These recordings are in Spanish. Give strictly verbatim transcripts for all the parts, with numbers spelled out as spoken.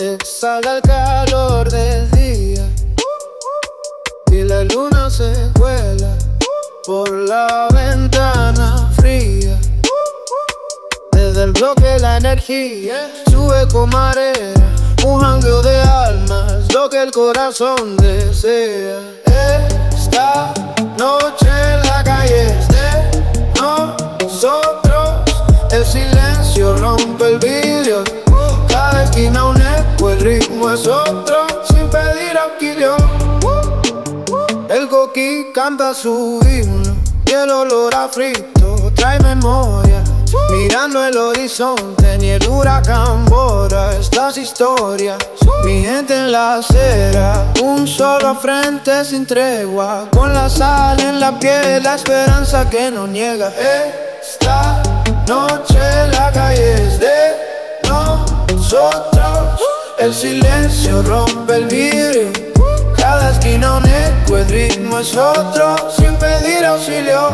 exhala el calor del día y la luna se cuela por la ventana fría. Desde el bloque la energía sube con marea, un jangueo de almas, lo que el corazón desea. Esta noche en la calle es de nosotros, el silencio rompe el vidrio, cada esquina un eco, el ritmo es otro, sin pedir auxilio. El coquí canta su himno y el olor a frito trae memoria. Mirando el horizonte, ni el huracán borra estas historias. Mi gente en la acera, un solo frente sin tregua, con la sal en la piel, la esperanza que no niega. Esta noche la calle es de nosotros, el silencio rompe el vidrio, cada esquina un eco, el ritmo es otro, sin pedir auxilio.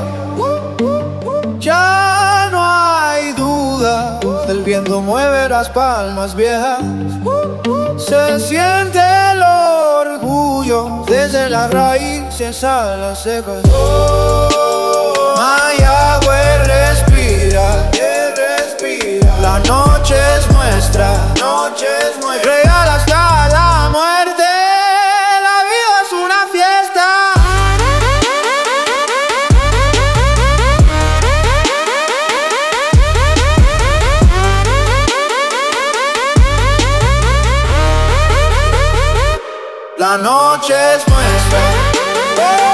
Ya no hay duda, el viento mueve las palmas viejas, se siente el orgullo desde las raíces a las secas. Mayagüez respira, respira. La noche es nuestra, noche es nuestra. Real hasta la muerte, la vida es una fiesta. La noche es nuestra.